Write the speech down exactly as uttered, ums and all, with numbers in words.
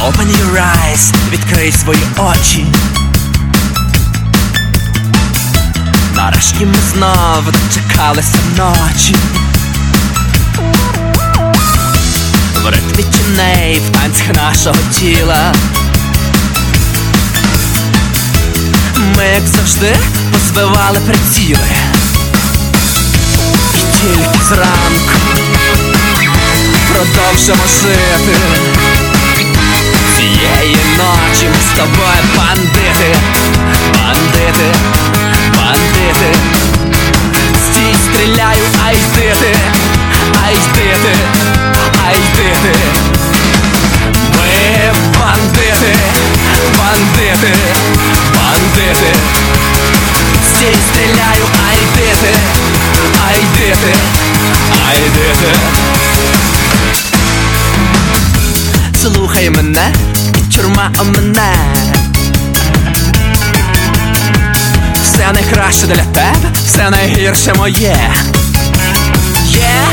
Open your eyes, відкрий свої очі. Нарешті ми знов дочекалися ночі. В ритмі тіней, в танцях нашого тіла. Ми, як завжди, позбивали приціли. І тільки зранку продовжимо жити. Цієї ночі ми з тобою бандити. Бандити, бандити. Стій, стріляю, а йди ти, а йди ти, а йди ти. Ми бандити, бандити, бандити. Стій, стріляю, а йди ти, а йди ти, а йди ти. Слухай мене, і тюрма о мене. Все найкраще для тебе, все найгірше моє. Є,